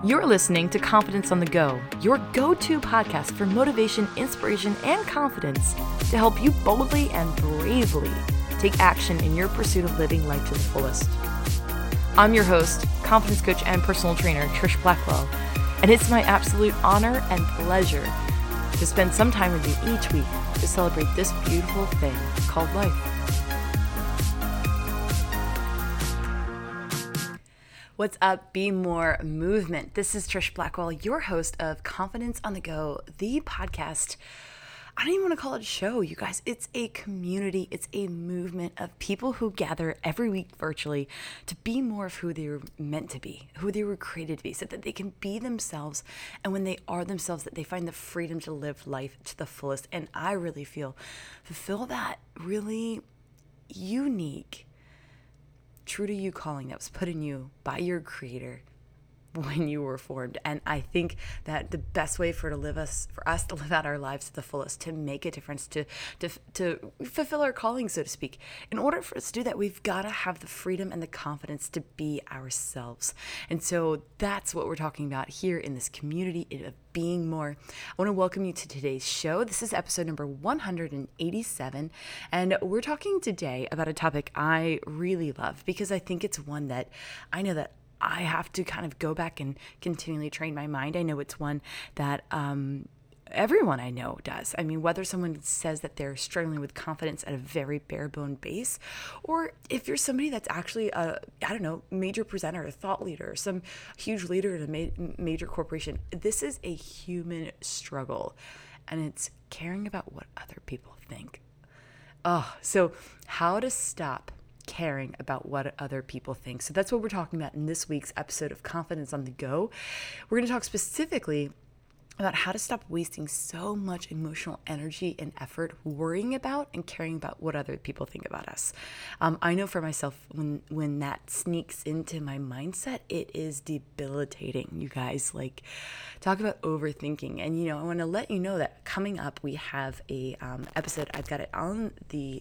You're listening to Confidence on the Go, your go-to podcast for motivation, inspiration, and confidence to help you boldly and bravely take action in your pursuit of living life to the fullest. I'm your host, confidence coach and personal trainer, Trish Blackwell, and it's my absolute honor and pleasure to spend some time with you each week to celebrate this beautiful thing called life. What's up, Be More Movement? This is Trish Blackwell, your host of Confidence on the Go, the podcast. I don't even want to call it a show, you guys. It's a community. It's a movement of people who gather every week virtually to be more of who they were meant to be, who they were created to be, so that they can be themselves. And when they are themselves, that they find the freedom to live life to the fullest. And I really fulfill that really unique, true to you calling that was put in you by your creator when you were formed. And I think that the best way for us to live out our lives to the fullest, to make a difference, to fulfill our calling, so to speak. In order for us to do that, we've got to have the freedom and the confidence to be ourselves. And so that's what we're talking about here in this community of being more. I want to welcome you to today's show. This is episode number 187, and we're talking today about a topic I really love because I think it's one that I know that I have to kind of go back and continually train my mind. I know it's one that everyone I know does. I mean, whether someone says that they're struggling with confidence at a very bare bone base, or if you're somebody that's actually a, major presenter, a thought leader, some huge leader in a major corporation, this is a human struggle, and it's caring about what other people think. So how to stop caring about what other people think. So that's what we're talking about in this week's episode of Confidence on the Go. We're going to talk specifically about how to stop wasting so much emotional energy and effort worrying about and caring about what other people think about us. I know for myself, when that sneaks into my mindset, it is debilitating, you guys. Like, talk about overthinking. And, I want to let you know that coming up, we have a episode. I've got it on the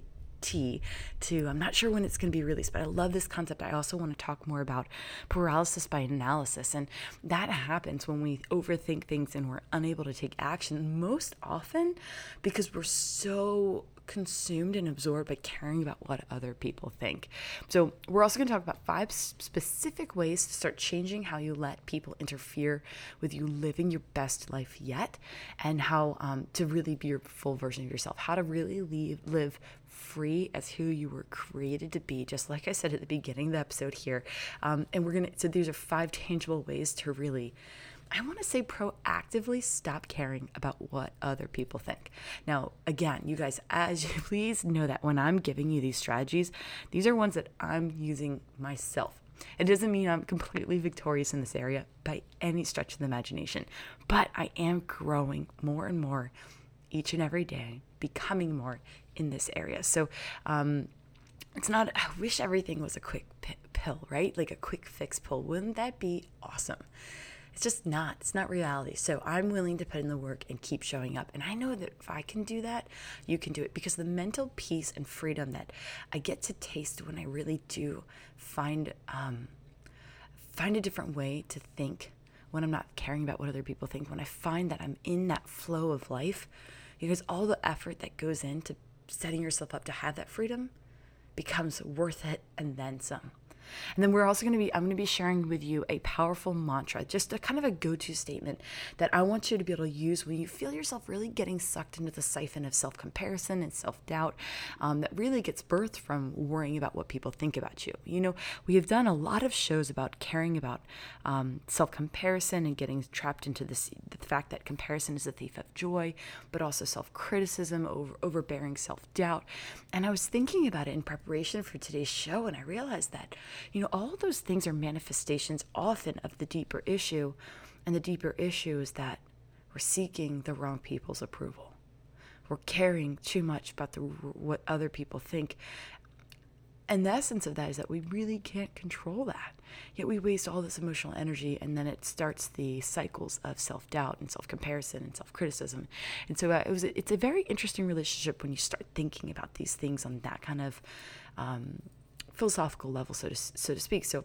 I'm not sure when it's going to be released, but I love this concept. I also want to talk more about paralysis by analysis. And that happens when we overthink things and we're unable to take action, most often because we're so consumed and absorbed by caring about what other people think. So we're also going to talk about 5 specific ways to start changing how you let people interfere with you living your best life yet, and how to really be your full version of yourself, how to really live free as who you were created to be, just like I said at the beginning of the episode here. So these are 5 tangible ways to really, I want to say, proactively stop caring about what other people think. Now, again, you guys, as you please know that when I'm giving you these strategies, these are ones that I'm using myself. It doesn't mean I'm completely victorious in this area by any stretch of the imagination, but I am growing more and more each and every day, becoming more in this area. So it's not, I wish everything was a quick pill, right? Like a quick fix pill. Wouldn't that be awesome? It's just not. It's not reality. So I'm willing to put in the work and keep showing up. And I know that if I can do that, you can do it, because the mental peace and freedom that I get to taste when I really do find a different way to think, when I'm not caring about what other people think, when I find that I'm in that flow of life, because all the effort that goes into setting yourself up to have that freedom becomes worth it and then some. And then I'm going to be sharing with you a powerful mantra, just a kind of a go-to statement that I want you to be able to use when you feel yourself really getting sucked into the siphon of self-comparison and self-doubt that really gets birthed from worrying about what people think about you. We have done a lot of shows about caring about self-comparison and getting trapped into the fact that comparison is a thief of joy, but also self-criticism, overbearing self-doubt. And I was thinking about it in preparation for today's show, and I realized that all of those things are manifestations often of the deeper issue. And the deeper issue is that we're seeking the wrong people's approval. We're caring too much about what other people think. And the essence of that is that we really can't control that. Yet we waste all this emotional energy, and then it starts the cycles of self-doubt and self-comparison and self-criticism. And so it's a very interesting relationship when you start thinking about these things on that kind of philosophical level, so to speak. So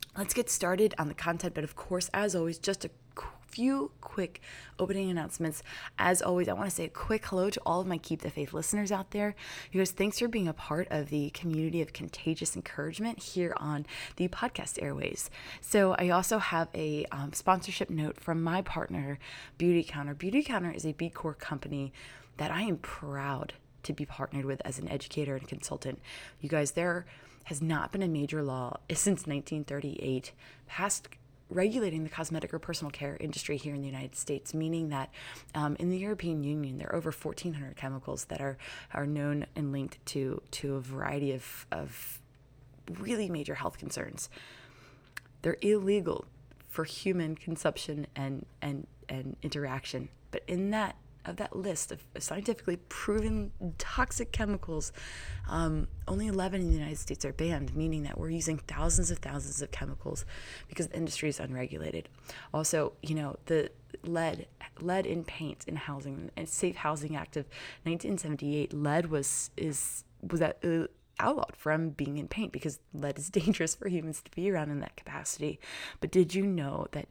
let's get started on the content. But of course, as always, just a few quick opening announcements. As always, I want to say a quick hello to all of my Keep the Faith listeners out there. You guys, thanks for being a part of the community of contagious encouragement here on the podcast airways. So I also have a sponsorship note from my partner, Beautycounter. Beautycounter is a B Corp company that I am proud to be partnered with as an educator and consultant. You guys, there has not been a major law since 1938 passed regulating the cosmetic or personal care industry here in the United States, meaning that in the European Union, there are over 1,400 chemicals that are known and linked to a variety of really major health concerns. They're illegal for human consumption and interaction. But in that list of scientifically proven toxic chemicals, only 11 in the United States are banned, meaning that we're using thousands of chemicals because the industry is unregulated. Also, the lead in paint in housing and Safe Housing Act of 1978, lead was outlawed from being in paint because lead is dangerous for humans to be around in that capacity. But did you know that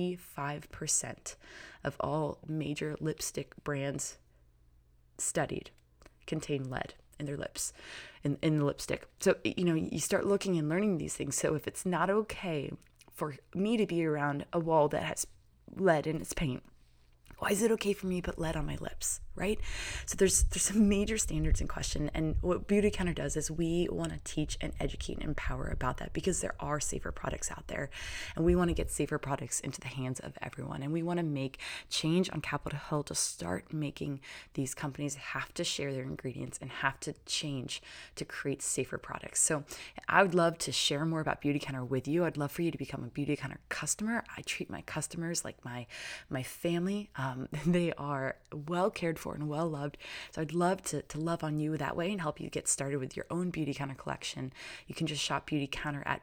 95% of all major lipstick brands studied contain lead in their lips, in the lipstick? So, you start looking and learning these things. So if it's not okay for me to be around a wall that has lead in its paint, why is it okay for me to put lead on my lips, right? So there's some major standards in question. And what Beautycounter does is we want to teach and educate and empower about that because there are safer products out there. And we want to get safer products into the hands of everyone. And we want to make change on Capitol Hill to start making these companies have to share their ingredients and have to change to create safer products. So I would love to share more about Beautycounter with you. I'd love for you to become a Beautycounter customer. I treat my customers like my family. They are well cared for and well loved. So I'd love to love on you that way and help you get started with your own Beautycounter collection. You can just shop Beautycounter at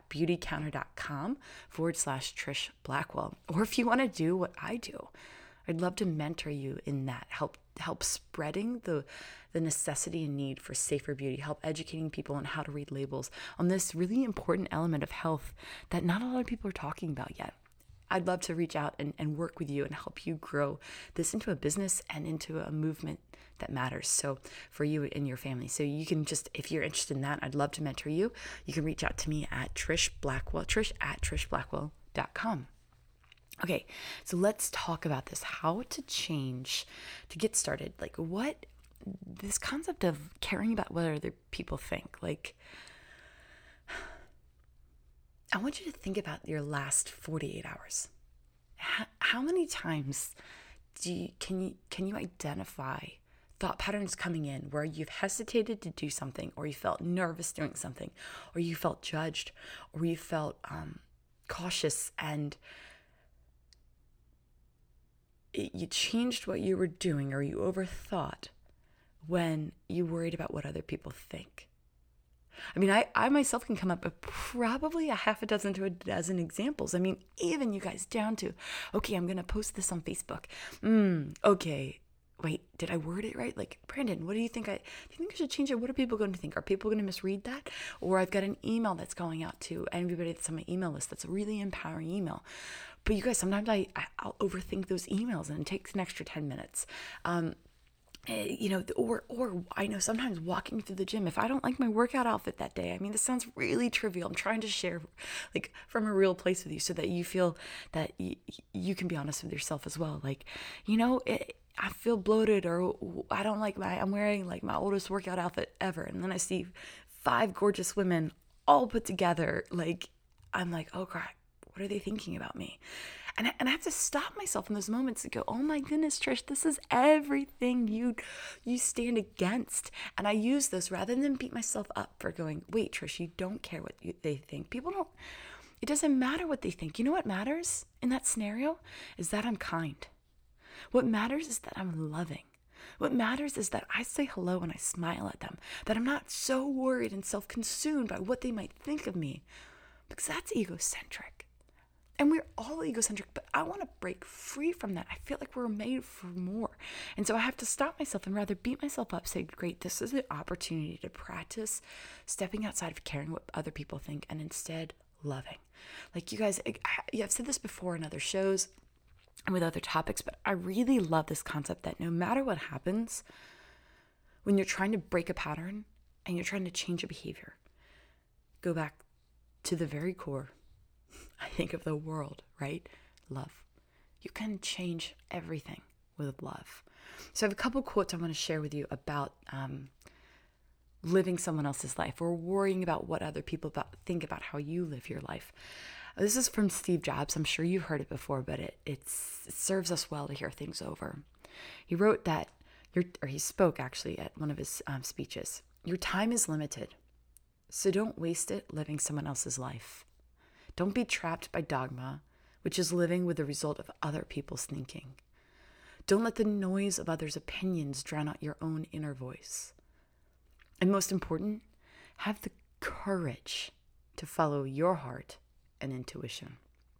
beautycounter.com/Trish Blackwell. Or if you want to do what I do, I'd love to mentor you in that, help spreading the necessity and need for safer beauty, help educating people on how to read labels on this really important element of health that not a lot of people are talking about yet. I'd love to reach out and work with you and help you grow this into a business and into a movement that matters. So for you and your family. So you can just, if you're interested in that, I'd love to mentor you. You can reach out to me at Trish at trishblackwell.com. Okay, so let's talk about this, how to change, to get started. Like what, this concept of caring about what other people think, like, I want you to think about your last 48 hours. How many times can you identify thought patterns coming in where you've hesitated to do something, or you felt nervous doing something, or you felt judged, or you felt cautious, and you changed what you were doing, or you overthought when you worried about what other people think? I mean, I myself can come up with probably a half a dozen to a dozen examples. I mean, even you guys down to, okay, I'm going to post this on Facebook. Okay, wait, did I word it right? Like, Brandon, what do you think? Do you think I should change it? What are people going to think? Are people going to misread that? Or I've got an email that's going out to everybody that's on my email list. That's a really empowering email. But you guys, sometimes I'll overthink those emails and it takes an extra 10 minutes. Or I know sometimes walking through the gym, if I don't like my workout outfit that day, I mean, this sounds really trivial. I'm trying to share like from a real place with you so that you feel that you can be honest with yourself as well. Like, I feel bloated, or I don't like I'm wearing like my oldest workout outfit ever. And then I see 5 gorgeous women all put together. Like, I'm like, oh crap, what are they thinking about me? And I have to stop myself in those moments and go, oh my goodness, Trish, this is everything you stand against. And I use those rather than beat myself up for going, wait, Trish, you don't care what they think. It doesn't matter what they think. You know what matters in that scenario is that I'm kind. What matters is that I'm loving. What matters is that I say hello and I smile at them, that I'm not so worried and self-consumed by what they might think of me, because that's egocentric. And we're all egocentric, but I want to break free from that. I feel like we're made for more. And so I have to stop myself and rather beat myself up, say, great, this is an opportunity to practice stepping outside of caring what other people think and instead loving. Like, you guys, I've said this before in other shows and with other topics, but I really love this concept that no matter what happens, when you're trying to break a pattern and you're trying to change a behavior, go back to the very core, I think, of the world, right? Love. You can change everything with love. So I have a couple quotes I want to share with you about living someone else's life, or worrying about what other people think about how you live your life. This is from Steve Jobs. I'm sure you've heard it before, but it serves us well to hear things over. He wrote that, he spoke actually at one of his speeches. Your time is limited, so don't waste it living someone else's life. Don't be trapped by dogma, which is living with the result of other people's thinking. Don't let the noise of others' opinions drown out your own inner voice. And most important, have the courage to follow your heart and intuition.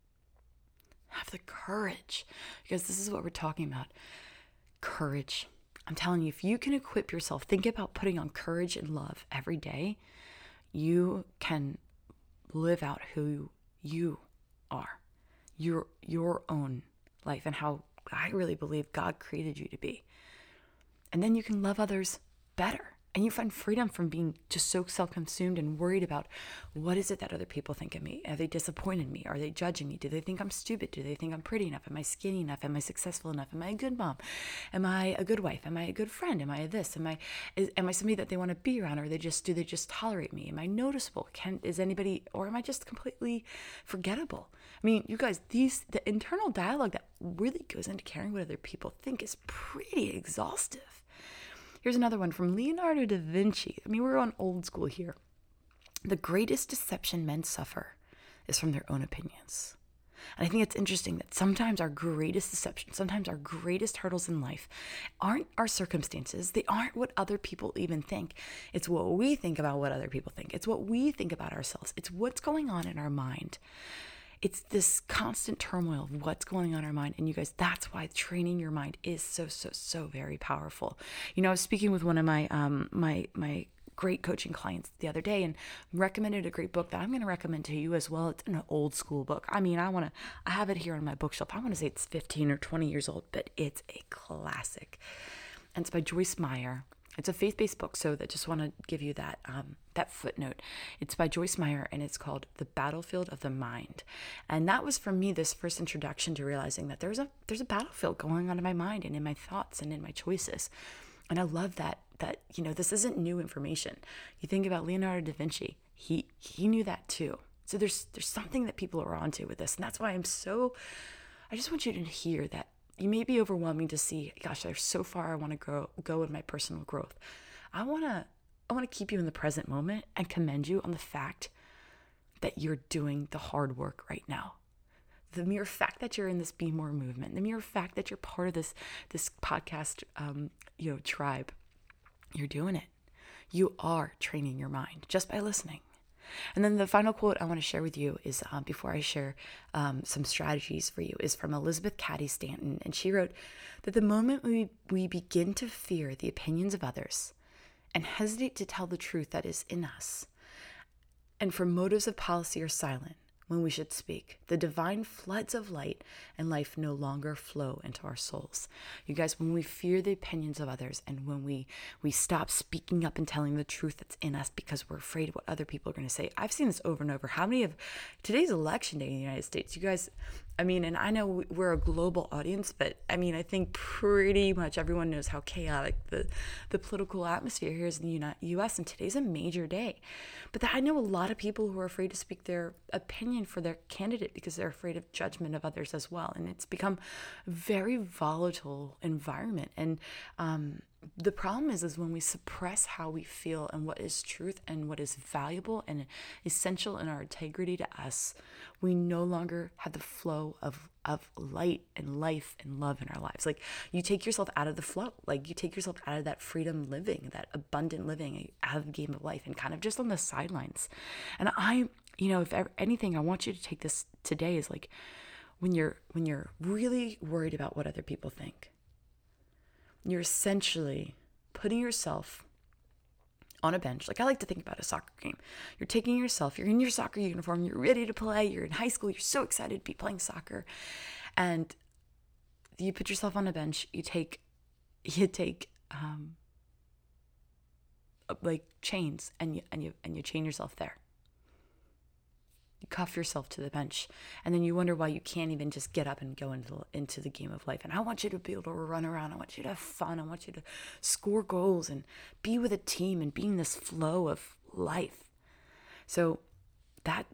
Have the courage, because this is what we're talking about. Courage. I'm telling you, if you can equip yourself, think about putting on courage and love every day, you can live out who you are, your own life, and how I really believe God created you to be. And then you can love others better. And you find freedom from being just so self-consumed and worried about, what is it that other people think of me? Are they disappointed in me? Are they judging me? Do they think I'm stupid? Do they think I'm pretty enough? Am I skinny enough? Am I successful enough? Am I a good mom? Am I a good wife? Am I a good friend? Am I this? Am I somebody that they want to be around? Or do they just tolerate me? Am I noticeable? Or am I just completely forgettable? I mean, you guys, the internal dialogue that really goes into caring what other people think is pretty exhaustive. Here's another one from Leonardo da Vinci. I mean, we're on old school here. The greatest deception men suffer is from their own opinions. And I think it's interesting that sometimes our greatest deception, sometimes our greatest hurdles in life aren't our circumstances. They aren't what other people even think. It's what we think about what other people think. It's what we think about ourselves. It's what's going on in our mind. It's this constant turmoil of what's going on in our mind. And you guys, that's why training your mind is so very powerful. You know, I was speaking with one of my my great coaching clients the other day and recommended a great book that I'm going to recommend to you as well. It's an old school book. I mean, I have it here on my bookshelf. I want to say it's 15 or 20 years old, but it's a classic. And it's by Joyce Meyer. It's a faith-based book, so I just want to give you that that footnote. It's by Joyce Meyer, and it's called The Battlefield of the Mind. And that was, for me, this first introduction to realizing that there's a battlefield going on in my mind and in my thoughts and in my choices. And I love that you know, this isn't new information. You think about Leonardo da Vinci, he knew that too. So there's something that people are onto with this, and that's why I just want you to hear that. You may be overwhelming to see, gosh, there's so far I want to go in my personal growth. I want to keep you in the present moment and commend you on the fact that you're doing the hard work right now. The mere fact that you're in this Be More movement, the mere fact that you're part of this podcast, tribe, you're doing it. You are training your mind just by listening. And then the final quote I want to share with you is, before I share some strategies for you, is from Elizabeth Cady Stanton. And she wrote that the moment we begin to fear the opinions of others and hesitate to tell the truth that is in us, and for motives of policy are silent when we should speak, the divine floods of light and life no longer flow into our souls. You guys, when we fear the opinions of others and when we stop speaking up and telling the truth that's in us because we're afraid of what other people are going to say. I've seen this over and over. How many of today's election day in the United States, you guys, I mean, and I know we're a global audience, but I mean, I think pretty much everyone knows how chaotic the political atmosphere here is in the U.S. and today's a major day. But I know a lot of people who are afraid to speak their opinion for their candidate because they're afraid of judgment of others as well. And it's become a very volatile environment. And the problem is when we suppress how we feel and what is truth and what is valuable and essential in our integrity to us, we no longer have the flow of light and life and love in our lives. Like, you take yourself out of the flow, like you take yourself out of that freedom living, that abundant living, out of the game of life, and kind of just on the sidelines. And if anything, I want you to take this today is like, when you're really worried about what other people think, you're essentially putting yourself on a bench. Like I like to think about a soccer game. You're taking yourself, you're in your soccer uniform, you're ready to play, you're in high school, you're so excited to be playing soccer. And you put yourself on a bench, you take like chains and you chain yourself there. You cuff yourself to the bench, and then you wonder why you can't even just get up and go into the game of life. And I want you to be able to run around. I want you to have fun. I want you to score goals and be with a team and be in this flow of life. So that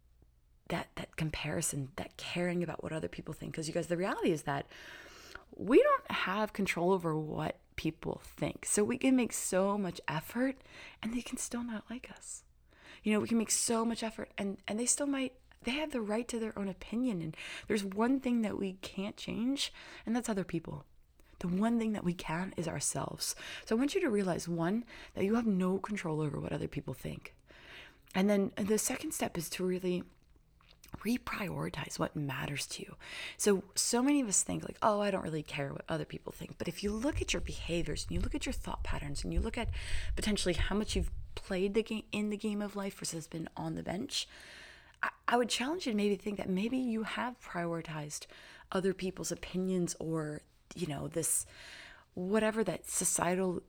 comparison, that caring about what other people think, because you guys, the reality is that we don't have control over what people think. So we can make so much effort and they can still not like us. You know, we can make so much effort and they still might, they have the right to their own opinion. And there's one thing that we can't change, and that's other people. The one thing that we can is ourselves. So I want you to realize, one, that you have no control over what other people think. And then the second step is to really reprioritize what matters to you. So many of us think like, oh, I don't really care what other people think. But if you look at your behaviors and you look at your thought patterns and you look at potentially how much you've played the game in the game of life versus been on the bench, I would challenge you to maybe think that maybe you have prioritized other people's opinions, or, you know, this, whatever that societal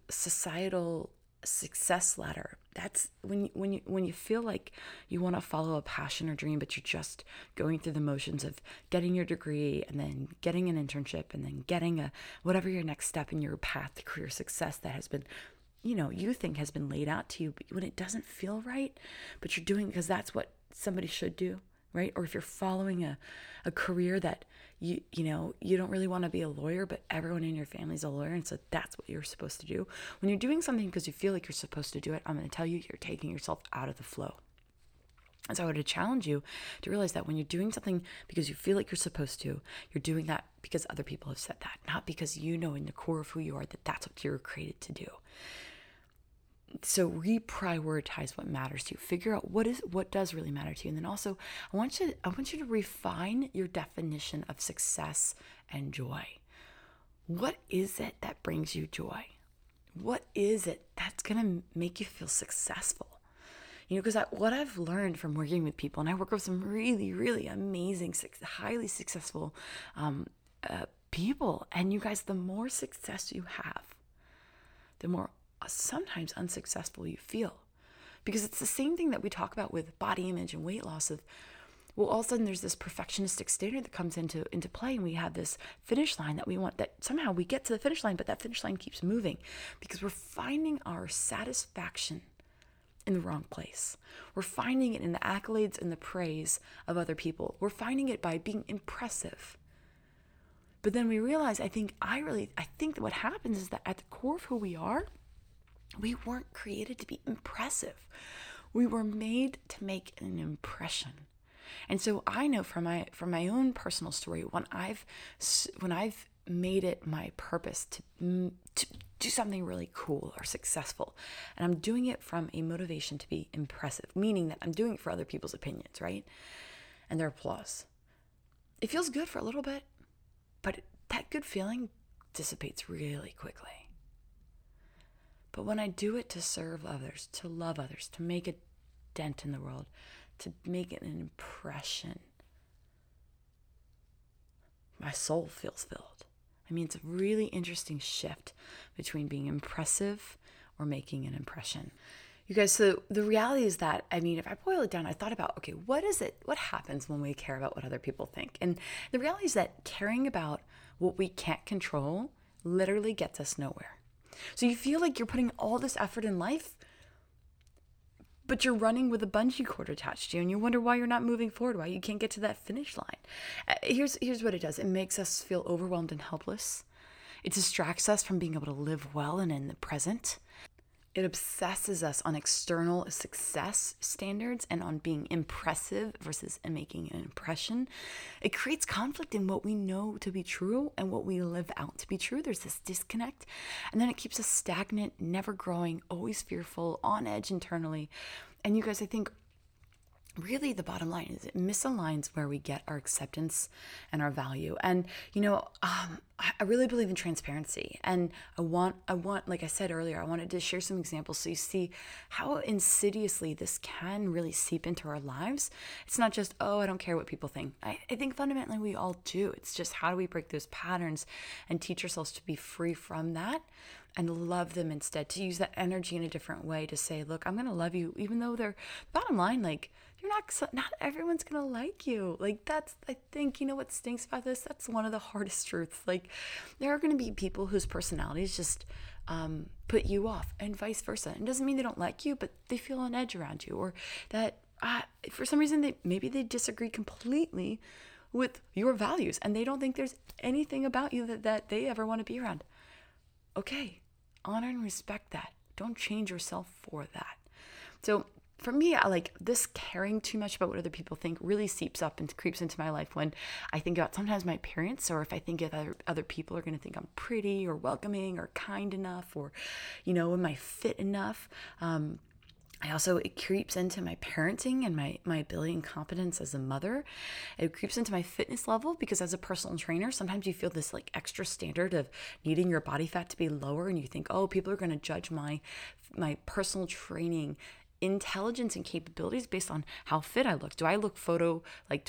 success ladder. That's when you feel like you want to follow a passion or dream, but you're just going through the motions of getting your degree and then getting an internship and then getting whatever your next step in your path to career success that has been, you know, you think has been laid out to you, but when it doesn't feel right, but you're doing it because that's what somebody should do, right? Or if you're following a career that you don't really want to be a lawyer, but everyone in your family is a lawyer, and so that's what you're supposed to do. When you're doing something because you feel like you're supposed to do it, I'm going to tell you, you're taking yourself out of the flow. And so I would challenge you to realize that when you're doing something because you feel like you're supposed to, you're doing that because other people have said that, not because you know in the core of who you are that that's what you were created to do. So reprioritize what matters to you. Figure out what does really matter to you. And then also, I want you to refine your definition of success and joy. What is it that brings you joy? What is it that's going to make you feel successful? You know, because what I've learned from working with people, and I work with some really, really amazing, highly successful people. And you guys, the more success you have, the more sometimes unsuccessful you feel, because it's the same thing that we talk about with body image and weight loss. Of, well, all of a sudden there's this perfectionistic standard that comes into play, and we have this finish line that we want, that somehow we get to the finish line, but that finish line keeps moving because we're finding our satisfaction in the wrong place. We're finding it in the accolades and the praise of other people. We're finding it by being impressive. But then we realize, I think that what happens is that at the core of who we are, we weren't created to be impressive. We were made to make an impression. And so I know from my own personal story, when I've made it my purpose to do something really cool or successful, and I'm doing it from a motivation to be impressive, meaning that I'm doing it for other people's opinions, right? And their applause. It feels good for a little bit, but that good feeling dissipates really quickly. But when I do it to serve others, to love others, to make a dent in the world, to make an impression, my soul feels filled. I mean, it's a really interesting shift between being impressive or making an impression. You guys, so the reality is that, I mean, if I boil it down, I thought about, okay, what happens when we care about what other people think? And the reality is that caring about what we can't control literally gets us nowhere. So you feel like you're putting all this effort in life, but you're running with a bungee cord attached to you, and you wonder why you're not moving forward, why you can't get to that finish line. Here's what it does. It makes us feel overwhelmed and helpless. It distracts us from being able to live well and in the present. It obsesses us on external success standards and on being impressive versus making an impression. It creates conflict in what we know to be true and what we live out to be true. There's this disconnect. And then it keeps us stagnant, never growing, always fearful, on edge internally. And you guys, I think really the bottom line is it misaligns where we get our acceptance and our value. And I really believe in transparency, and I want like I said earlier, I wanted to share some examples so you see how insidiously this can really seep into our lives. It's not just, oh, I don't care what people think. I think fundamentally we all do. It's just, how do we break those patterns and teach ourselves to be free from that and love them instead, to use that energy in a different way, to say, look, I'm going to love you even though they're, bottom line, like, you're not everyone's gonna like you. Like, that's, I think, what stinks about this, that's one of the hardest truths. Like, there are gonna be people whose personalities just put you off, and vice versa. It doesn't mean they don't like you, but they feel an edge around you, or that for some reason they disagree completely with your values, and they don't think there's anything about you that they ever want to be around. Okay, honor and respect that. Don't change yourself for that. So for me, I like this caring too much about what other people think really seeps up and creeps into my life when I think about sometimes my parents, or if I think if other people are going to think I'm pretty or welcoming or kind enough, or, am I fit enough? It creeps into my parenting and my ability and competence as a mother. It creeps into my fitness level, because as a personal trainer, sometimes you feel this like extra standard of needing your body fat to be lower, and you think, oh, people are going to judge my personal training intelligence and capabilities based on how fit I look. Do I look photo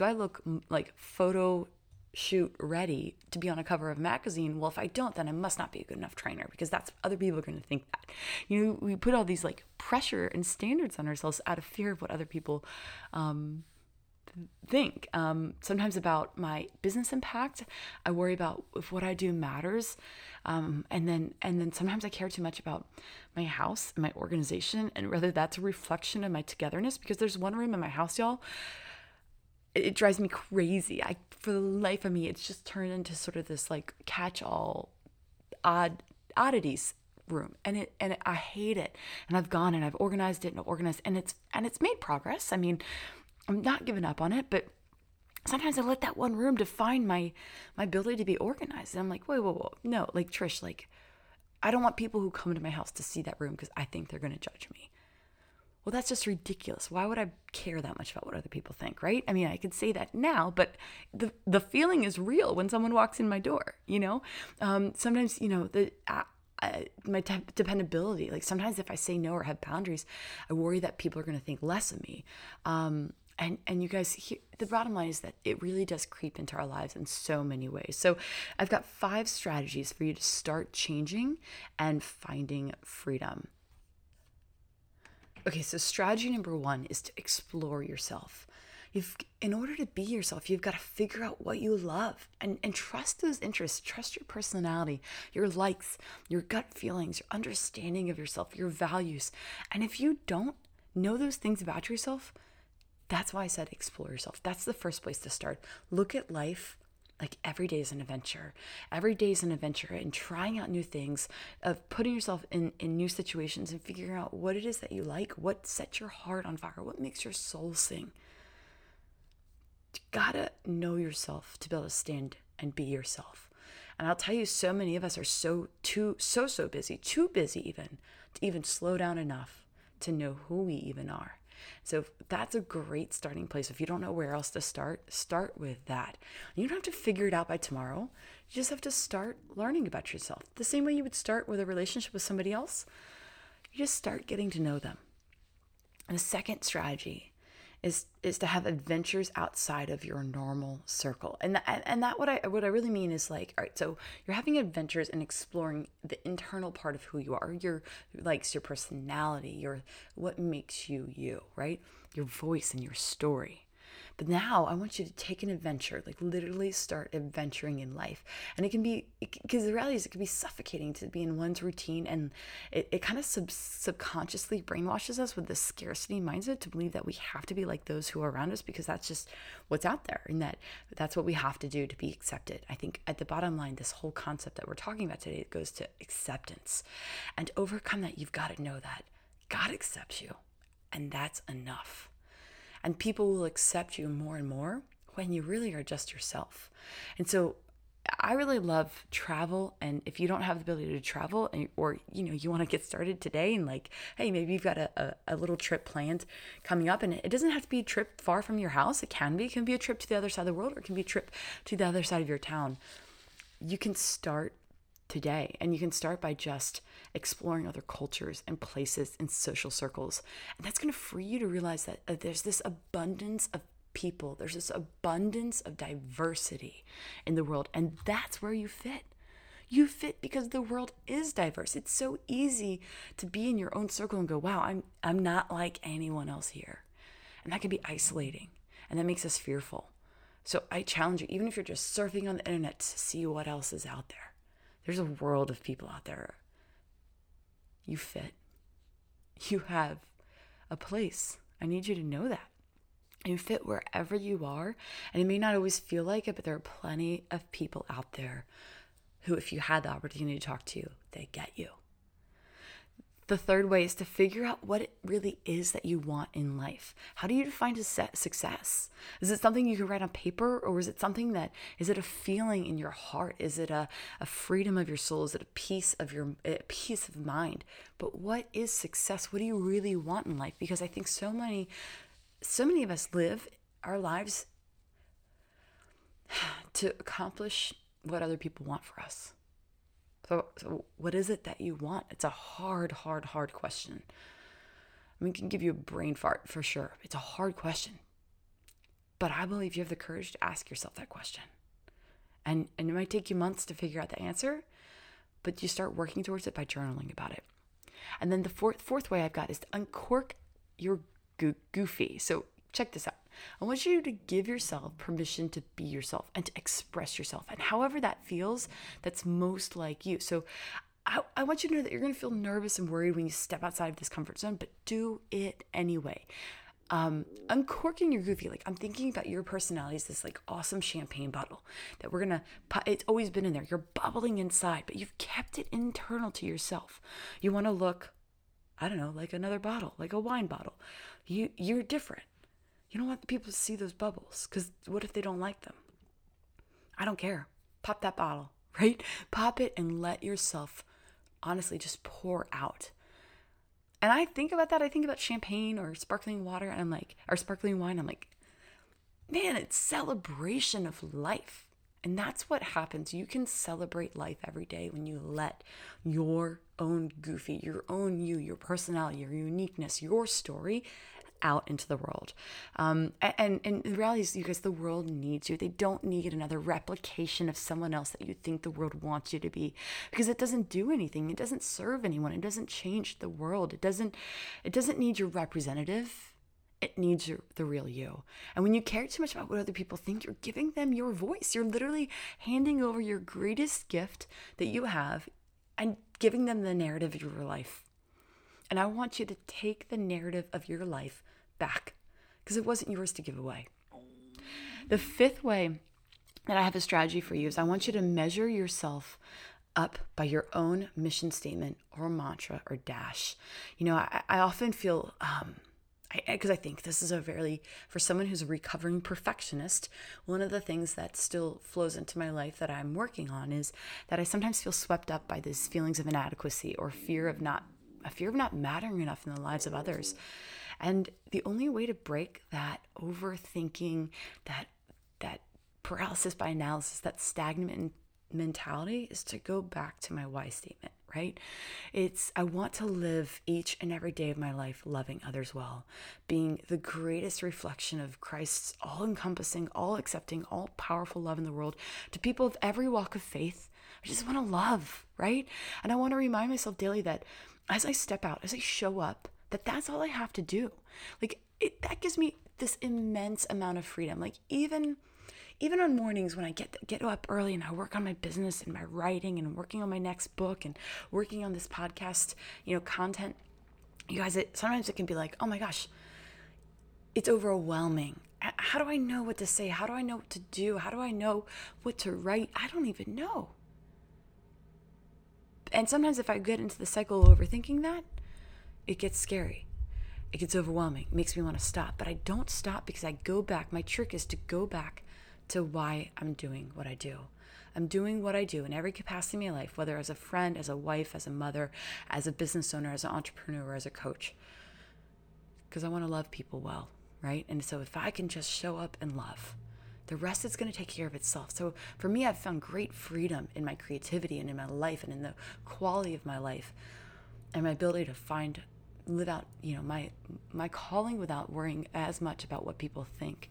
shoot ready to be on a cover of a magazine? Well, if I don't, then I must not be a good enough trainer, because that's, other people are going to think that. We put all these like pressure and standards on ourselves out of fear of what other people think. Sometimes about my business impact, I worry about if what I do matters. And then sometimes I care too much about my house, my organization, and whether that's a reflection of my togetherness, because there's one room in my house, y'all, it drives me crazy. For the life of me, it's just turned into sort of this like catch-all oddities room, and I hate it. And I've gone and I've organized it and it's made progress. I mean, I'm not giving up on it, but sometimes I let that one room define my ability to be organized. And I'm like, whoa, no, like, Trish, like, I don't want people who come into my house to see that room because I think they're going to judge me. Well, that's just ridiculous. Why would I care that much about what other people think, right? I mean, I could say that now, but the feeling is real when someone walks in my door, Sometimes, my dependability, like sometimes if I say no or have boundaries, I worry that people are going to think less of me. And you guys, the bottom line is that it really does creep into our lives in so many ways. So I've got 5 strategies for you to start changing and finding freedom. Okay, so strategy number 1 is to explore yourself. In order to be yourself, you've got to figure out what you love and trust those interests, trust your personality, your likes, your gut feelings, your understanding of yourself, your values. And if you don't know those things about yourself, that's why I said explore yourself. That's the first place to start. Look at life like every day is an adventure. Every day is an adventure in trying out new things, of putting yourself in new situations and figuring out what it is that you like, what sets your heart on fire, what makes your soul sing. You gotta know yourself to be able to stand and be yourself. And I'll tell you, so many of us are so busy, too busy even, to even slow down enough to know who we even are. So that's a great starting place. If you don't know where else to start with that. You don't have to figure it out by tomorrow. You just have to start learning about yourself. The same way you would start with a relationship with somebody else. You just start getting to know them. And the second strategy is to have adventures outside of your normal circle. And that what I really mean is like, all right, so you're having adventures and exploring the internal part of who you are, your likes, your personality, what makes you, right? Your voice and your story. But now I want you to take an adventure, like literally start adventuring in life. And it can be, because the reality is it can be suffocating to be in one's routine, and it kind of subconsciously brainwashes us with this scarcity mindset to believe that we have to be like those who are around us, because that's just what's out there, and that's what we have to do to be accepted. I think at the bottom line, this whole concept that we're talking about today, it goes to acceptance. And to overcome that, you've got to know that God accepts you, and that's enough. And people will accept you more and more when you really are just yourself. And so I really love travel, and if you don't have the ability to travel, or you want to get started today, and like, hey, maybe you've got a little trip planned coming up, and it doesn't have to be a trip far from your house. It can be a trip to the other side of the world, or it can be a trip to the other side of your town. You can start today, and you can start by just exploring other cultures and places and social circles, and that's going to free you to realize that there's this abundance of people, there's this abundance of diversity in the world, and that's where you fit. You fit because the world is diverse. It's so easy to be in your own circle and go, wow, I'm not like anyone else here. And that can be isolating, and that makes us fearful. So I challenge you, even if you're just surfing on the internet, to see what else is out there. There's a world of people out there. You fit. You have a place. I need you to know that. You fit wherever you are, and it may not always feel like it, but there are plenty of people out there who, if you had the opportunity to talk to, they get you. The third way is to figure out what it really is that you want in life. How do you define success? Is it something you can write on paper, or is it is it a feeling in your heart? Is it a freedom of your soul? Is it a peace of mind? But what is success? What do you really want in life? Because I think so many of us live our lives to accomplish what other people want for us. So what is it that you want? It's a hard question. I mean, it can give you a brain fart for sure. It's a hard question. But I believe you have the courage to ask yourself that question. And it might take you months to figure out the answer, but you start working towards it by journaling about it. And then the fourth way I've got is to uncork your goofy. So check this out. I want you to give yourself permission to be yourself and to express yourself, and however that feels, that's most like you. So I want you to know that you're going to feel nervous and worried when you step outside of this comfort zone, but do it anyway. Uncorking your goofy, like I'm thinking about your personality as this like awesome champagne bottle that it's always been in there. You're bubbling inside, but you've kept it internal to yourself. You want to look, I don't know, like another bottle, like a wine bottle. You're different. You don't want people to see those bubbles, because what if they don't like them? I don't care. Pop that bottle, right? Pop it and let yourself honestly just pour out. And I think about that. I think about champagne or sparkling water, and I'm like, or sparkling wine. I'm like, man, it's celebration of life. And that's what happens. You can celebrate life every day when you let your own goofy, your own you, your personality, your uniqueness, your story out into the world. And the reality is, you guys, the world needs you. They don't need another replication of someone else that you think the world wants you to be, because it doesn't do anything. It doesn't serve anyone. It doesn't change the world. It doesn't need your representative. It needs the real you. And when you care too much about what other people think, you're giving them your voice. You're literally handing over your greatest gift that you have and giving them the narrative of your life. And I want you to take the narrative of your life back, because it wasn't yours to give away. The fifth way that I have a strategy for you is I want you to measure yourself up by your own mission statement or mantra or dash. I often feel, because I think this is for someone who's a recovering perfectionist, one of the things that still flows into my life that I'm working on is that I sometimes feel swept up by these feelings of inadequacy or fear of not mattering enough in the lives of others. And the only way to break that overthinking, that paralysis by analysis, that stagnant mentality, is to go back to my why statement, right? I want to live each and every day of my life loving others well, being the greatest reflection of Christ's all-encompassing, all-accepting, all-powerful love in the world to people of every walk of faith. I just want to love, right? And I want to remind myself daily that as I step out, as I show up, that's all I have to do. That gives me this immense amount of freedom. Like even on mornings when I get up early and I work on my business and my writing and working on my next book and working on this podcast, content, you guys, sometimes it can be like, oh my gosh, it's overwhelming. How do I know what to say? How do I know what to do? How do I know what to write? I don't even know. And sometimes if I get into the cycle of overthinking that, it gets scary. It gets overwhelming. It makes me want to stop. But I don't stop, because I go back. My trick is to go back to why I'm doing what I do. I'm doing what I do in every capacity in my life, whether as a friend, as a wife, as a mother, as a business owner, as an entrepreneur, or as a coach, because I want to love people well, right? And so if I can just show up and love, the rest is going to take care of itself. So for me, I've found great freedom in my creativity and in my life and in the quality of my life and my ability to live out, my calling without worrying as much about what people think.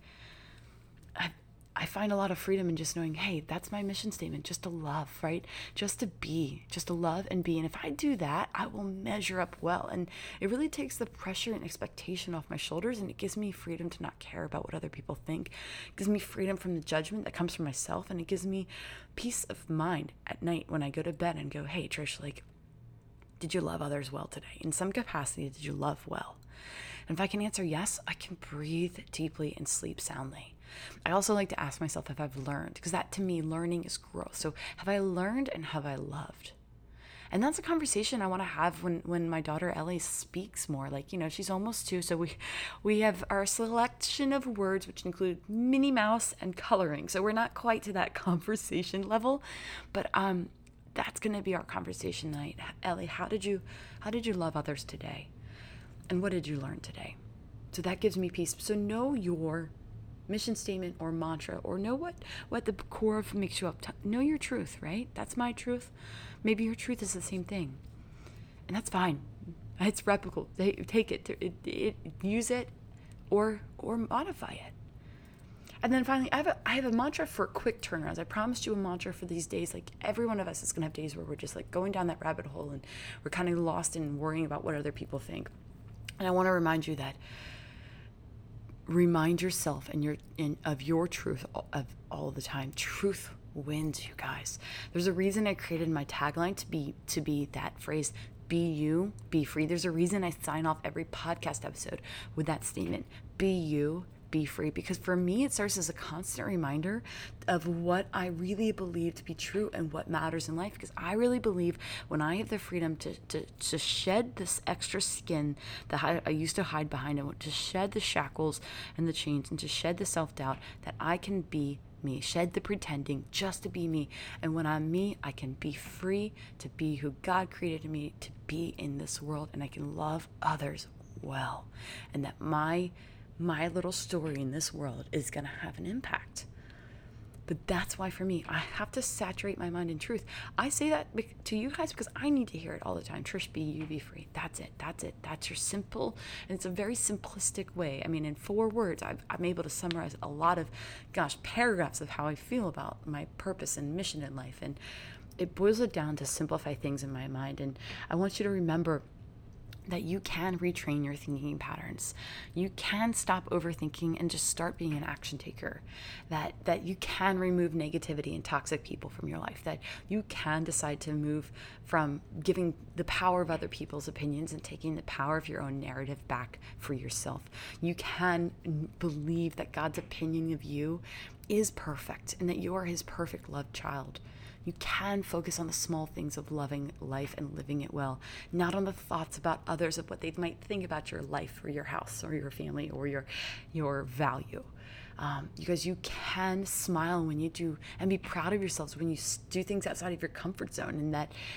I find a lot of freedom in just knowing, hey, that's my mission statement, just to love, right? Just to be, just to love and be. And if I do that, I will measure up well. And it really takes the pressure and expectation off my shoulders, and it gives me freedom to not care about what other people think. It gives me freedom from the judgment that comes from myself, and it gives me peace of mind at night when I go to bed and go, hey, Trish, did you love others well today? In some capacity, did you love well? And if I can answer yes, I can breathe deeply and sleep soundly. I also like to ask myself if I've learned, because that to me, learning is growth. So have I learned and have I loved? And that's a conversation I want to have when my daughter Ellie speaks more. She's almost 2, so we have our selection of words, which include Minnie Mouse and coloring. So we're not quite to that conversation level, but that's going to be our conversation tonight. Ellie, how did you love others today? And what did you learn today? So that gives me peace. So know your mission statement or mantra, or know what the core of makes you up. Know your truth, right? That's my truth. Maybe your truth is the same thing. And that's fine. It's replicable. Take it, use it, or modify it. And then finally, I have a mantra for quick turnarounds. I promised you a mantra for these days. Every one of us is going to have days where we're just going down that rabbit hole and we're kind of lost in worrying about what other people think. And I want to remind you that remind yourself of your truth of all the time. Truth wins, you guys. There's a reason I created my tagline to be that phrase, be you, be free. There's a reason I sign off every podcast episode with that statement, be you, be free, because for me, it serves as a constant reminder of what I really believe to be true and what matters in life. Because I really believe when I have the freedom to shed this extra skin that I used to hide behind, and to shed the shackles and the chains, and to shed the self-doubt, that I can be me, shed the pretending just to be me. And when I'm me, I can be free to be who God created me to be in this world, and I can love others well, and that my little story in this world is going to have an impact. But that's why for me, I have to saturate my mind in truth. I say that to you guys because I need to hear it all the time. Trish, be you, be free. That's it. That's your simple, and it's a very simplistic way. I mean, in 4 words, I'm able to summarize a lot of, paragraphs of how I feel about my purpose and mission in life. And it boils it down to simplify things in my mind. And I want you to remember that you can retrain your thinking patterns. You can stop overthinking and just start being an action taker. That you can remove negativity and toxic people from your life. That you can decide to move from giving the power of other people's opinions and taking the power of your own narrative back for yourself. You can believe that God's opinion of you is perfect and that you are his perfect loved child. You can focus on the small things of loving life and living it well, not on the thoughts about others of what they might think about your life or your house or your family or your value. You guys, you can smile when you do and be proud of yourselves when you do things outside of your comfort zone, and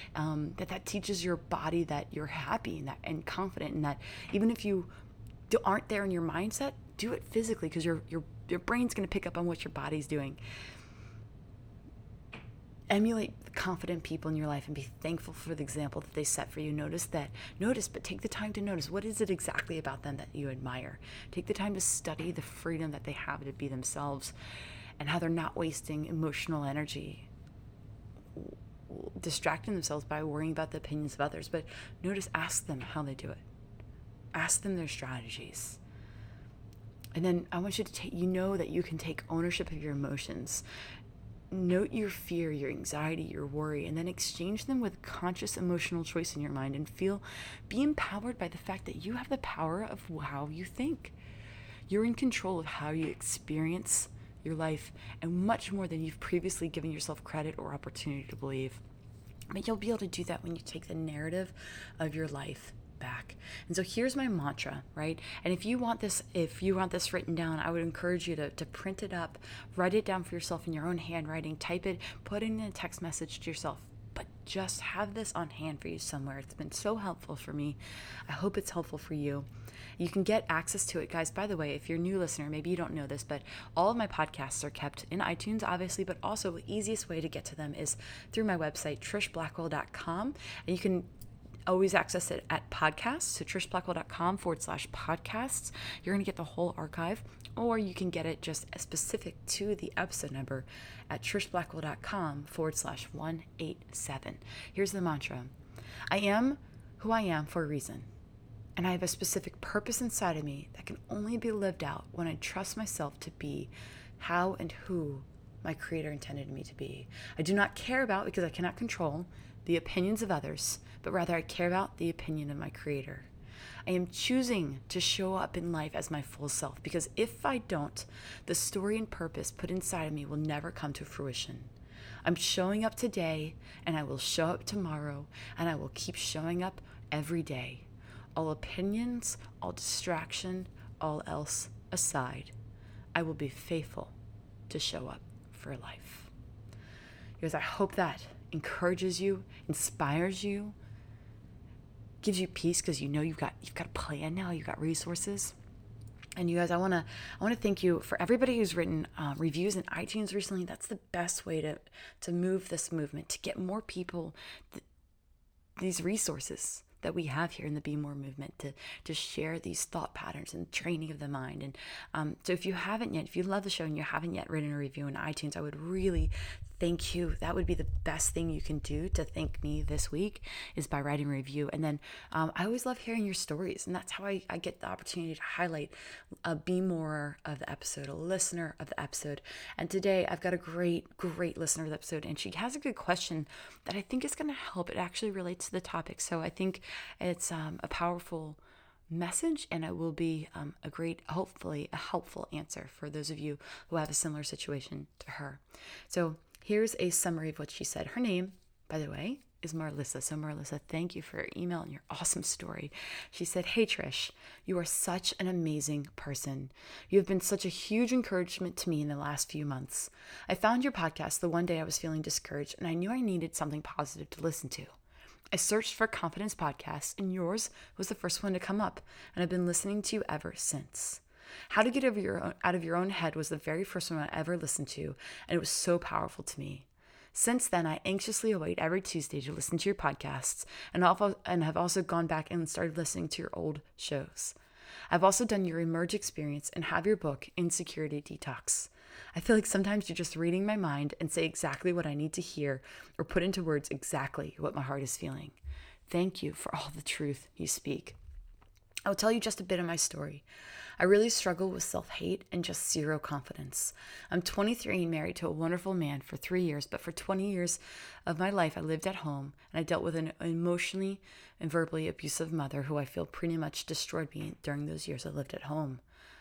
that teaches your body that you're happy and confident, and that even if you aren't there in your mindset, do it physically, because your brain's going to pick up on what your body's doing. Emulate the confident people in your life and be thankful for the example that they set for you. But take the time to notice, what is it exactly about them that you admire? Take the time to study the freedom that they have to be themselves and how they're not wasting emotional energy distracting themselves by worrying about the opinions of others. But ask them how they do it. Ask them their strategies. And then I want you to that you can take ownership of your emotions. Note your fear, your anxiety, your worry, and then exchange them with conscious emotional choice in your mind, and be empowered by the fact that you have the power of how you think. You're in control of how you experience your life, and much more than you've previously given yourself credit or opportunity to believe. But you'll be able to do that when you take the narrative of your life back. And so here's my mantra, right? And if you want this written down, I would encourage you to print it up, write it down for yourself in your own handwriting, type it, put it in a text message to yourself. But just have this on hand for you somewhere. It's been so helpful for me. I hope it's helpful for you. You can get access to it, guys. By the way, if you're a new listener, maybe you don't know this, but all of my podcasts are kept in iTunes, obviously, but also the easiest way to get to them is through my website, trishblackwell.com. And you can always access it at podcasts, so trishblackwell.com/podcasts. You're going to get the whole archive, or you can get it just specific to the episode number at trishblackwell.com/187. Here's the mantra. I am who I am for a reason, and I have a specific purpose inside of me that can only be lived out when I trust myself to be how and who my Creator intended me to be. I do not care about, because I cannot control, the opinions of others, but rather I care about the opinion of my Creator. I am choosing to show up in life as my full self, because if I don't, the story and purpose put inside of me will never come to fruition. I'm showing up today, and I will show up tomorrow, and I will keep showing up every day. All opinions, all distraction, all else aside, I will be faithful to show up for life. Because I hope that encourages you, inspires you, gives you peace, because you know you've got a plan now, you've got resources. And you guys, I want to thank you for everybody who's written reviews in iTunes recently. That's the best way to move this movement, to get more people these resources that we have here in the Be More movement, to share these thought patterns and training of the mind. And so if you haven't yet, if you love the show and you haven't yet written a review in iTunes, I would really thank you. That would be the best thing you can do to thank me this week, is by writing a review. And then I always love hearing your stories, and that's how I get the opportunity to highlight a Be More of the episode, a listener of the episode. And today I've got a great listener of the episode, and she has a good question that I think is going to help. It actually relates to the topic. So I think it's a powerful message, and it will be hopefully a helpful answer for those of you who have a similar situation to her. So here's a summary of what she said. Her name, by the way, is Marlissa. So Marlissa, thank you for your email and your awesome story. She said, "Hey Trish, you are such an amazing person. You have been such a huge encouragement to me in the last few months. I found your podcast the one day I was feeling discouraged, and I knew I needed something positive to listen to. I searched for confidence podcasts, and yours was the first one to come up, and I've been listening to you ever since. How to Get Out of Your Own Head was the very first one I ever listened to, and it was so powerful to me. Since then, I anxiously await every Tuesday to listen to your podcasts, and have also gone back and started listening to your old shows. I've also done your Emerge experience and have your book, Insecurity Detox. I feel like sometimes you're just reading my mind and say exactly what I need to hear, or put into words exactly what my heart is feeling. Thank you for all the truth you speak. I'll tell you just a bit of my story. I really struggle with self-hate and just zero confidence. I'm 23 and married to a wonderful man for 3 years, but for 20 years of my life, I lived at home, and I dealt with an emotionally and verbally abusive mother who I feel pretty much destroyed me during those years I lived at home.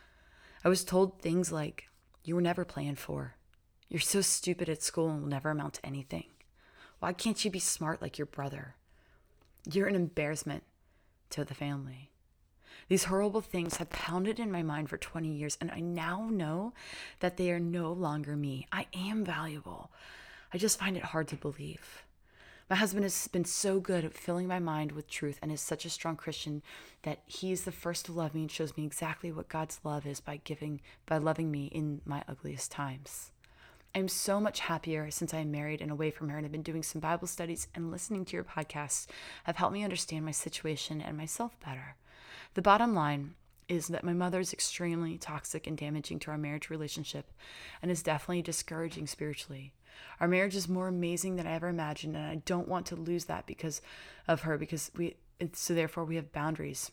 I was told things like, "You were never planned for. You're so stupid at school and will never amount to anything. Why can't you be smart like your brother? You're an embarrassment to the family." These horrible things have pounded in my mind for 20 years, and I now know that they are no longer me. I am valuable. I just find it hard to believe. My husband has been so good at filling my mind with truth, and is such a strong Christian that he is the first to love me and shows me exactly what God's love is by loving me in my ugliest times. I'm so much happier since I'm married and away from her, and I've been doing some Bible studies, and listening to your podcasts have helped me understand my situation and myself better. The bottom line is that my mother is extremely toxic and damaging to our marriage relationship, and is definitely discouraging spiritually. Our marriage is more amazing than I ever imagined, and I don't want to lose that because of her, so therefore we have boundaries.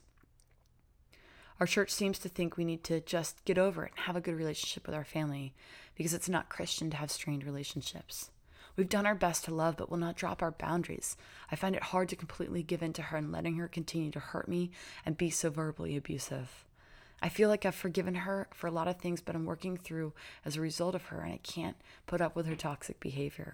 Our church seems to think we need to just get over it and have a good relationship with our family, because it's not Christian to have strained relationships. We've done our best to love, but will not drop our boundaries. I find it hard to completely give in to her and letting her continue to hurt me and be so verbally abusive. I feel like I've forgiven her for a lot of things, but I'm working through as a result of her, and I can't put up with her toxic behavior.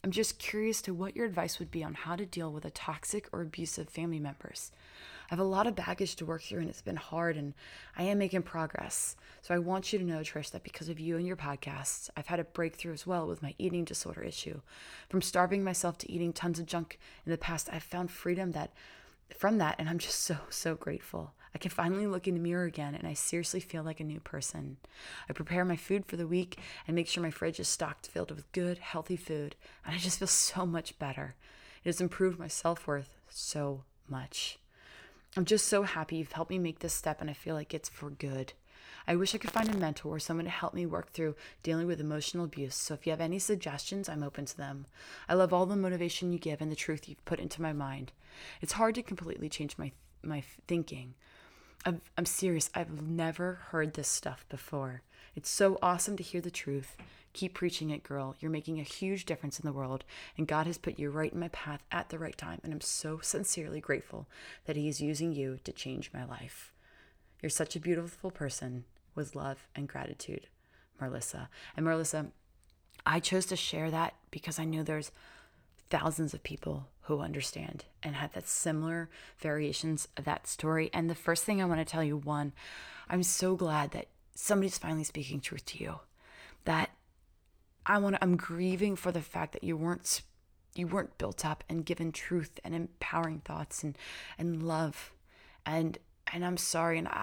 I'm just curious to what your advice would be on how to deal with a toxic or abusive family members. I have a lot of baggage to work through and it's been hard and I am making progress. So I want you to know, Trish, that because of you and your podcasts, I've had a breakthrough as well with my eating disorder issue. From starving myself to eating tons of junk in the past, I've found freedom from that, and I'm just so grateful. I can finally look in the mirror again, and I seriously feel like a new person. I prepare my food for the week and make sure my fridge is stocked, filled with good, healthy food, and I just feel so much better. It has improved my self-worth so much. I'm just so happy you've helped me make this step, and I feel like it's for good. I wish I could find a mentor or someone to help me work through dealing with emotional abuse. So if you have any suggestions, I'm open to them. I love all the motivation you give and the truth you've put into my mind. It's hard to completely change my thinking. I'm serious. I've never heard this stuff before. It's so awesome to hear the truth. Keep preaching it, girl. You're making a huge difference in the world, and God has put you right in my path at the right time, and I'm so sincerely grateful that He is using you to change my life. You're such a beautiful person. With love and gratitude, Marlissa. And Marlissa, I chose to share that because I knew there's thousands of people who understand and have that similar variations of that story. And the first thing I want to tell you, one, I'm so glad that somebody's finally speaking truth to you. That I'm grieving for the fact that you weren't built up and given truth and empowering thoughts and love. And I'm sorry. And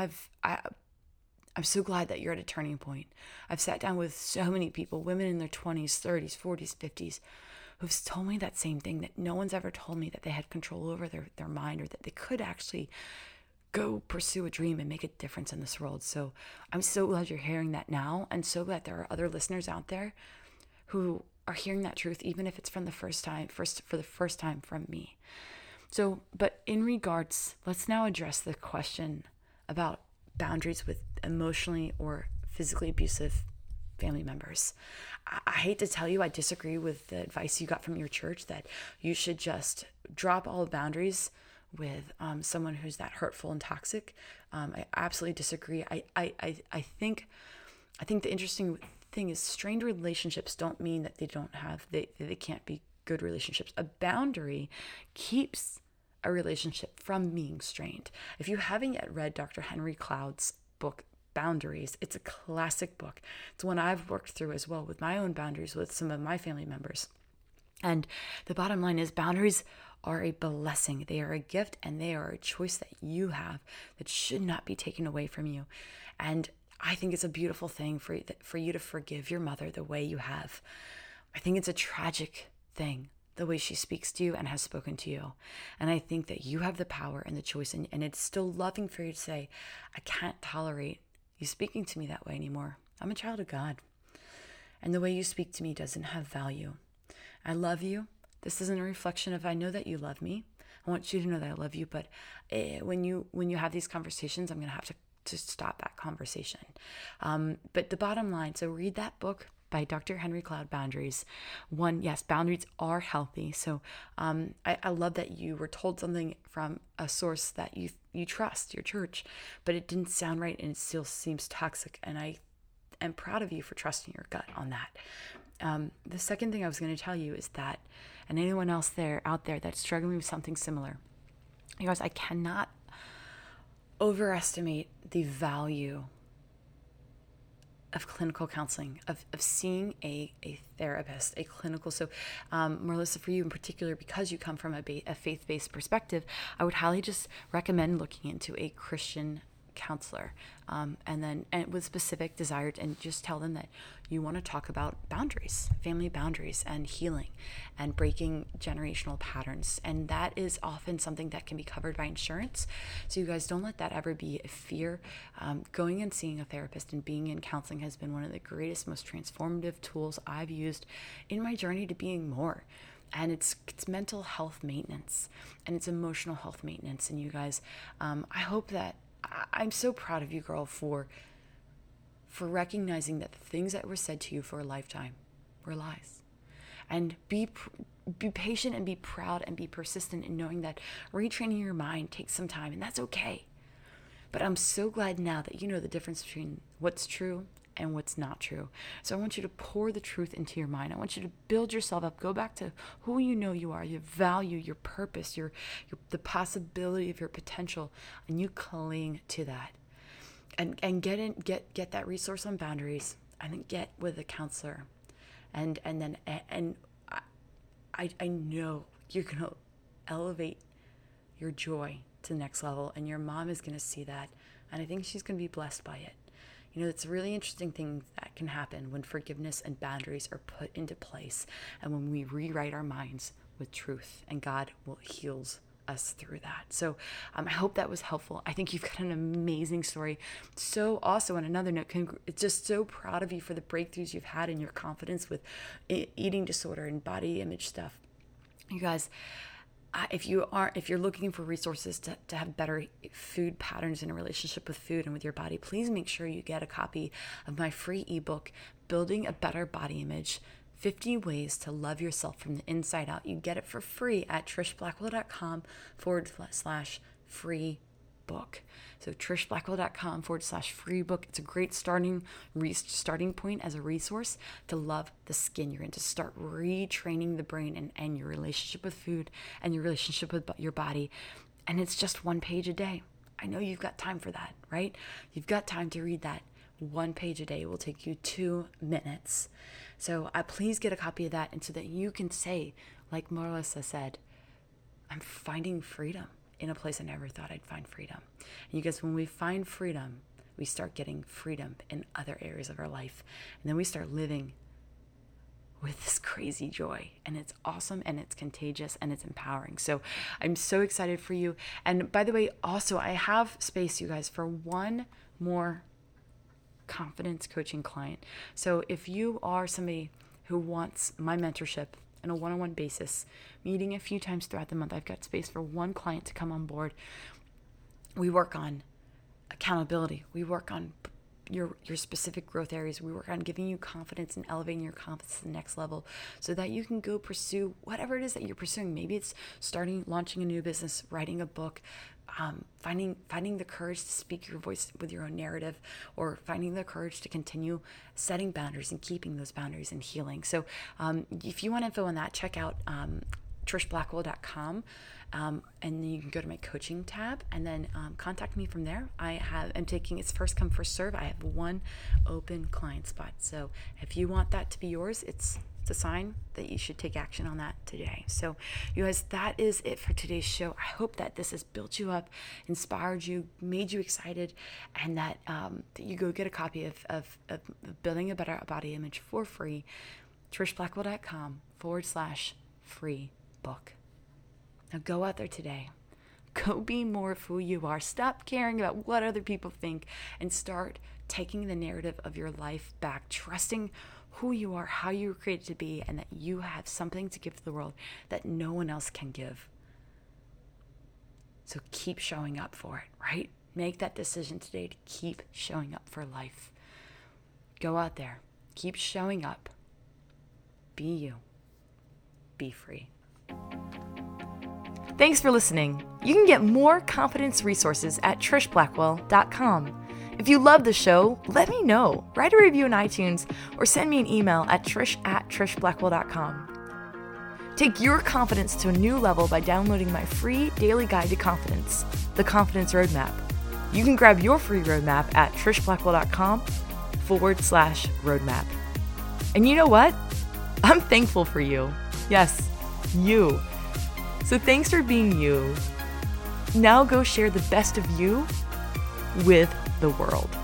I'm so glad that you're at a turning point. I've sat down with so many people, women in their 20s, 30s, 40s, 50s, who've told me that same thing, that no one's ever told me that they had control over their mind or that they could actually go pursue a dream and make a difference in this world. So I'm so glad you're hearing that now, and so glad there are other listeners out there who are hearing that truth, even if it's for the first time from me. So, but in regards, let's now address the question about boundaries with emotionally or physically abusive family members. I hate to tell you, I disagree with the advice you got from your church that you should just drop all boundaries with someone who's that hurtful and toxic. I absolutely disagree. I think the interesting thing is strained relationships don't mean that they can't be good relationships. A boundary keeps a relationship from being strained. If you haven't yet read Dr. Henry Cloud's book, Boundaries, it's a classic book. It's one I've worked through as well with my own boundaries with some of my family members. And the bottom line is boundaries are a blessing. They are a gift, and they are a choice that you have that should not be taken away from you. And I think it's a beautiful thing for you to forgive your mother the way you have. I think it's a tragic thing, the way she speaks to you and has spoken to you. And I think that you have the power and the choice, and it's still loving for you to say, I can't tolerate you speaking to me that way anymore. I'm a child of God, and the way you speak to me doesn't have value. I love you. This isn't a reflection of I know that you love me. I want you to know that I love you, but when you have these conversations, I'm going to have to stop that conversation. But the bottom line, so read that book by Dr. Henry Cloud, Boundaries. One, yes, boundaries are healthy. So I love that you were told something from a source that you trust, your church, but it didn't sound right and it still seems toxic. And I am proud of you for trusting your gut on that. The second thing I was going to tell you is that, and anyone else out there that's struggling with something similar, you guys, I cannot overestimate the value of clinical counseling, of seeing a therapist, a clinical. So Marlissa, for you in particular, because you come from a faith-based perspective, I would highly just recommend looking into a Christian counselor, and with specific desire, and just tell them that you want to talk about boundaries, family boundaries, and healing and breaking generational patterns. And that is often something that can be covered by insurance. So you guys, don't let that ever be a fear. Going and seeing a therapist and being in counseling has been one of the greatest, most transformative tools I've used in my journey to being more. And it's mental health maintenance, and it's emotional health maintenance. And you guys, I hope that I'm so proud of you, girl, for recognizing that the things that were said to you for a lifetime were lies. And be patient and be proud and be persistent in knowing that retraining your mind takes some time, and that's okay. But I'm so glad now that you know the difference between what's true and what's not true. So I want you to pour the truth into your mind. I want you to build yourself up. Go back to who you know you are, your value, your purpose, the possibility of your potential, and you cling to that. And get that resource on boundaries, and then get with a counselor. And I know you're going to elevate your joy to the next level, and your mom is going to see that, and I think she's going to be blessed by it. You know, it's a really interesting thing that can happen when forgiveness and boundaries are put into place, and when we rewrite our minds with truth, and God will heal us through that. So I hope that was helpful. I think you've got an amazing story. So also on another note, it's just so proud of you for the breakthroughs you've had in your confidence with eating disorder and body image stuff. You guys, if you're looking for resources to have better food patterns in a relationship with food and with your body, please make sure you get a copy of my free ebook, Building a Better Body Image, 50 Ways to Love Yourself from the Inside Out. You get it for free at trishblackwell.com/free book. So trishblackwell.com/free book. It's a great starting point as a resource to love the skin you're in, to start retraining the brain and your relationship with food and your relationship with your body. And it's just 1 page a day. I know you've got time for that, right? You've got time to read that. 1 page a day will take you 2 minutes. So please get a copy of that, and so that you can say, like Melissa said, I'm finding freedom in a place I never thought I'd find freedom. And you guys, when we find freedom, we start getting freedom in other areas of our life. And then we start living with this crazy joy. And it's awesome, and it's contagious, and it's empowering. So I'm so excited for you. And by the way, also, I have space, you guys, for one more confidence coaching client. So if you are somebody who wants my mentorship on a one-on-one basis, meeting a few times throughout the month, I've got space for one client to come on board. We work on accountability. We work on your specific growth areas. We work on giving you confidence and elevating your confidence to the next level so that you can go pursue whatever it is that you're pursuing. Maybe it's launching a new business, writing a book, finding the courage to speak your voice with your own narrative, or finding the courage to continue setting boundaries and keeping those boundaries and healing. So if you want info on that, check out trishblackwell.com, and then you can go to my coaching tab, and then contact me from there. I'm taking, it's first come first serve. I have 1 open client spot. So if you want that to be yours, it's a sign that you should take action on that today. So you guys, that is it for today's show. I hope that this has built you up, inspired you, made you excited, and that you go get a copy of Building a Better Body Image for free, trishblackwell.com/free book. Now go out there today. Go be more of who you are. Stop caring about what other people think, and start taking the narrative of your life back, trusting who you are, how you were created to be, and that you have something to give to the world that no one else can give. So keep showing up for it, right? Make that decision today to keep showing up for life. Go out there. Keep showing up. Be you. Be free. Thanks for listening. You can get more confidence resources at trishblackwell.com. If you love the show, let me know. Write a review in iTunes or send me an email at trish@trishblackwell.com. Take your confidence to a new level by downloading my free daily guide to confidence, The Confidence Roadmap. You can grab your free roadmap at trishblackwell.com/roadmap. And you know what? I'm thankful for you. Yes, you. So thanks for being you. Now go share the best of you with the world.